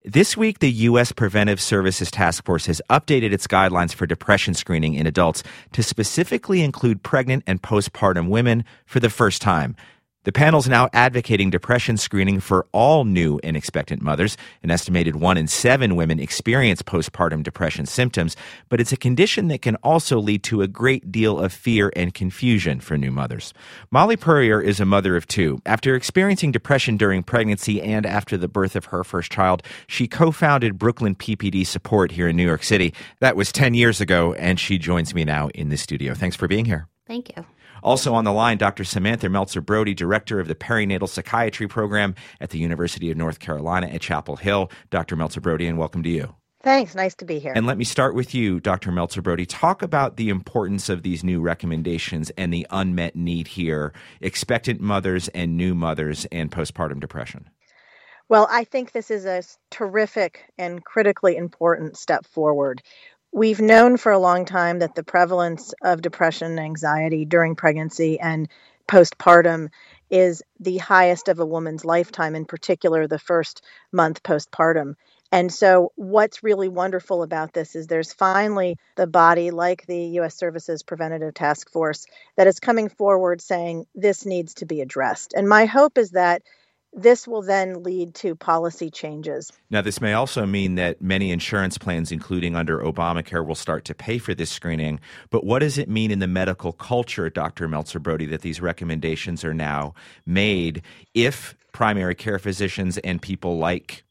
This week, the U.S. Preventive Services Task Force has updated its guidelines for depression screening in adults to specifically include pregnant and postpartum women for the first time. The panel is now advocating depression screening for all new and expectant mothers. An estimated 1 in 7 women experience postpartum depression symptoms, but it's a condition that can also lead to a great deal of fear and confusion for new mothers. Molly Purrier is a mother of 2. After experiencing depression during pregnancy and after the birth of her first child, she co-founded Brooklyn PPD Support here in New York City. That was 10 years ago, and she joins me now in the studio. Thanks for being here. Thank you. Also on the line, Dr. Samantha Meltzer-Brody, director of the Perinatal Psychiatry Program at the University of North Carolina at Chapel Hill. Dr. Meltzer-Brody, and welcome to you. Thanks. Nice to be here. And let me start with you, Dr. Meltzer-Brody. Talk about the importance of these new recommendations and the unmet need here, expectant mothers and new mothers and postpartum depression. Well, I think this is a terrific and critically important step forward. We've known for a long time that the prevalence of depression and anxiety during pregnancy and postpartum is the highest of a woman's lifetime, in particular the first month postpartum. And so what's really wonderful about this is there's finally the body like the U.S. Services Preventative Task Force that is coming forward saying this needs to be addressed. And my hope is that this will then lead to policy changes. Now, this may also mean that many insurance plans, including under Obamacare, will start to pay for this screening. But what does it mean in the medical culture, Dr. Meltzer-Brody, that these recommendations are now made if primary care physicians and people like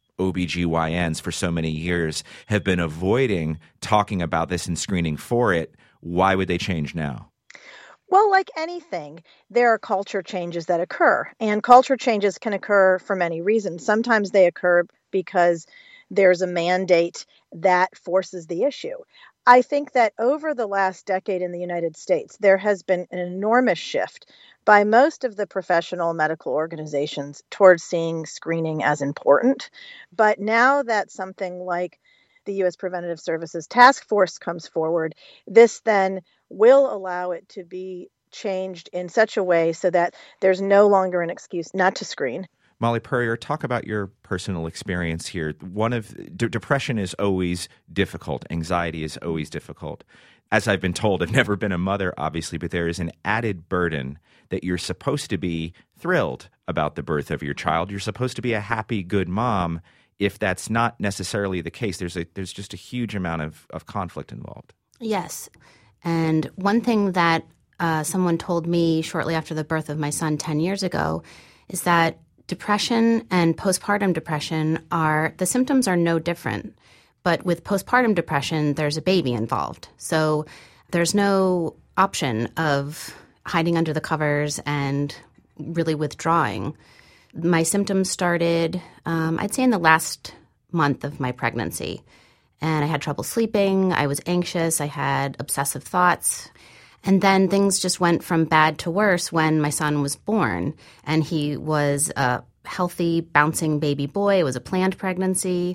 OBGYNs for so many years have been avoiding talking about this and screening for it? Why would they change now? Well, like anything, there are culture changes that occur, and culture changes can occur for many reasons. Sometimes they occur because there's a mandate that forces the issue. I think that over the last decade in the United States, there has been an enormous shift by most of the professional medical organizations towards seeing screening as important. But now that something like the U.S. Preventative Services Task Force comes forward, this then will allow it to be changed in such a way so that there's no longer an excuse not to screen. Molly Purrier, talk about your personal experience here. Depression is always difficult. Anxiety is always difficult. As I've been told, I've never been a mother, obviously, but there is an added burden that you're supposed to be thrilled about the birth of your child. You're supposed to be a happy, good mom. If that's not necessarily the case, there's just a huge amount of conflict involved. Yes. And one thing that someone told me shortly after the birth of my son 10 years ago is that depression and postpartum depression the symptoms are no different. But with postpartum depression, there's a baby involved. So there's no option of hiding under the covers and really withdrawing. My symptoms started, I'd say, in the last month of my pregnancy. And I had trouble sleeping. I was anxious. I had obsessive thoughts. And then things just went from bad to worse when my son was born. And he was a healthy, bouncing baby boy. It was a planned pregnancy.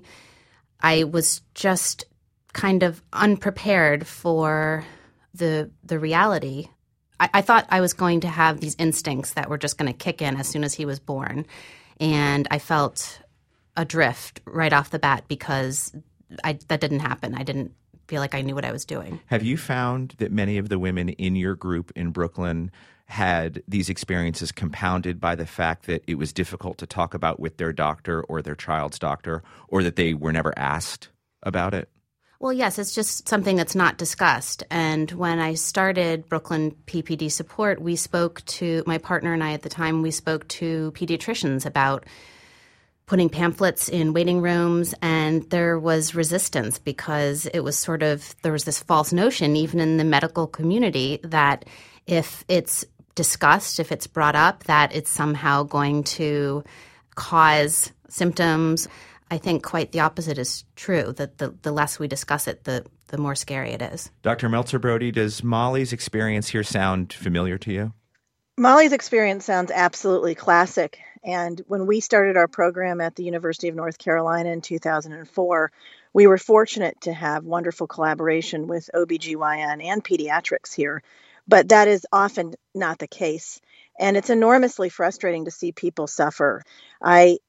I was just kind of unprepared for the reality. I thought I was going to have these instincts that were just going to kick in as soon as he was born. And I felt adrift right off the bat because that didn't happen. I didn't feel like I knew what I was doing. Have you found that many of the women in your group in Brooklyn had these experiences compounded by the fact that it was difficult to talk about with their doctor or their child's doctor, or that they were never asked about it? Well, yes, it's just something that's not discussed. And when I started Brooklyn PPD Support, we spoke to, my partner and I at the time, we spoke to pediatricians about putting pamphlets in waiting rooms, and there was resistance because it was there was this false notion, even in the medical community, that if it's discussed, if it's brought up, that it's somehow going to cause symptoms. I think quite the opposite is true, that the less we discuss it, the more scary it is. Dr. Meltzer-Brody, does Molly's experience here sound familiar to you? Molly's experience sounds absolutely classic. And when we started our program at the University of North Carolina in 2004, we were fortunate to have wonderful collaboration with OBGYN and pediatrics here. But that is often not the case. And it's enormously frustrating to see people suffer. I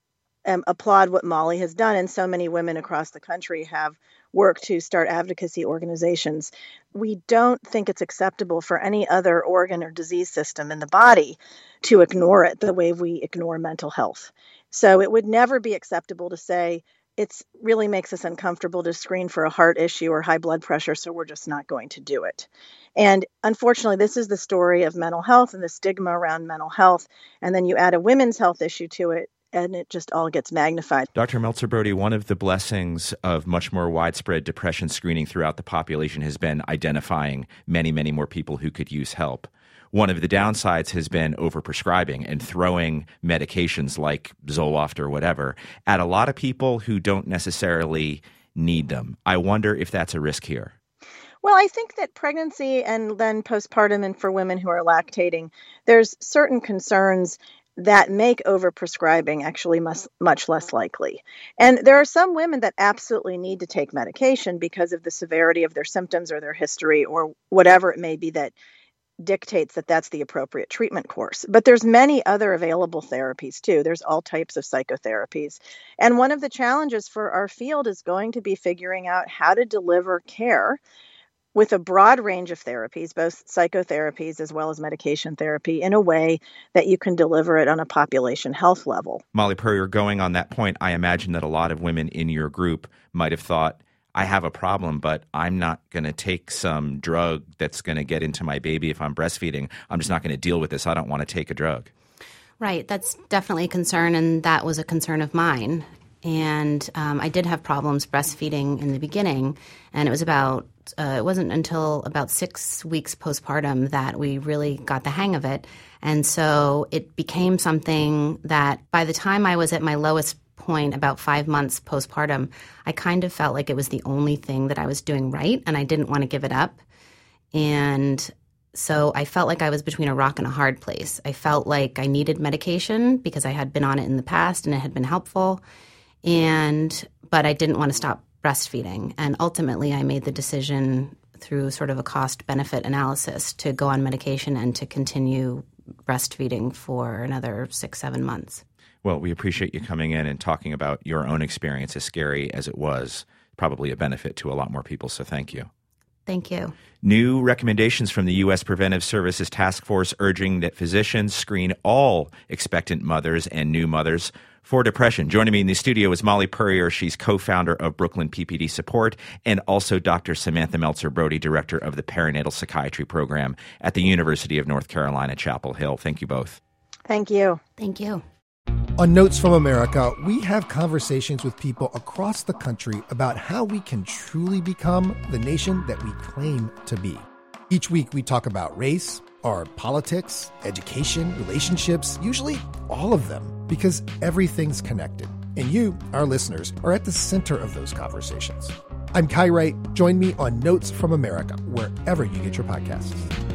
applaud what Molly has done, and so many women across the country have worked to start advocacy organizations. We don't think it's acceptable for any other organ or disease system in the body to ignore it the way we ignore mental health. So it would never be acceptable to say, it really makes us uncomfortable to screen for a heart issue or high blood pressure, so we're just not going to do it. And unfortunately, this is the story of mental health and the stigma around mental health. And then you add a women's health issue to it, and it just all gets magnified. Dr. Meltzer-Brody, one of the blessings of much more widespread depression screening throughout the population has been identifying many, many more people who could use help. One of the downsides has been overprescribing and throwing medications like Zoloft or whatever at a lot of people who don't necessarily need them. I wonder if that's a risk here. Well, I think that pregnancy and then postpartum and for women who are lactating, there's certain concerns that make overprescribing actually much less likely. And there are some women that absolutely need to take medication because of the severity of their symptoms or their history or whatever it may be that dictates that that's the appropriate treatment course. But there's many other available therapies too. There's all types of psychotherapies. And one of the challenges for our field is going to be figuring out how to deliver care with a broad range of therapies, both psychotherapies as well as medication therapy, in a way that you can deliver it on a population health level. Molly Purrier, going on that point, I imagine that a lot of women in your group might have thought, I have a problem, but I'm not going to take some drug that's going to get into my baby if I'm breastfeeding. I'm just not going to deal with this. I don't want to take a drug. Right. That's definitely a concern, and that was a concern of mine. And I did have problems breastfeeding in the beginning, and it wasn't until about 6 weeks postpartum that we really got the hang of it. And so it became something that by the time I was at my lowest point, about 5 months postpartum, I kind of felt like it was the only thing that I was doing right, and I didn't want to give it up. And so I felt like I was between a rock and a hard place. I felt like I needed medication because I had been on it in the past and it had been helpful, but I didn't want to stop breastfeeding. And ultimately, I made the decision through sort of a cost-benefit analysis to go on medication and to continue breastfeeding for another 6-7 months. Well, we appreciate you coming in and talking about your own experience, as scary as it was, probably a benefit to a lot more people, so thank you. Thank you. New recommendations from the U.S. Preventive Services Task Force urging that physicians screen all expectant mothers and new mothers for depression. Joining me in the studio is Molly Purrier. She's co-founder of Brooklyn PPD Support, and also Dr. Samantha Meltzer-Brody, director of the Perinatal Psychiatry Program at the University of North Carolina, Chapel Hill. Thank you both. Thank you. Thank you. On Notes from America, we have conversations with people across the country about how we can truly become the nation that we claim to be. Each week we talk about race, our politics, education, relationships, usually all of them, because everything's connected. And you, our listeners, are at the center of those conversations. I'm Kai Wright. Join me on Notes from America, wherever you get your podcasts.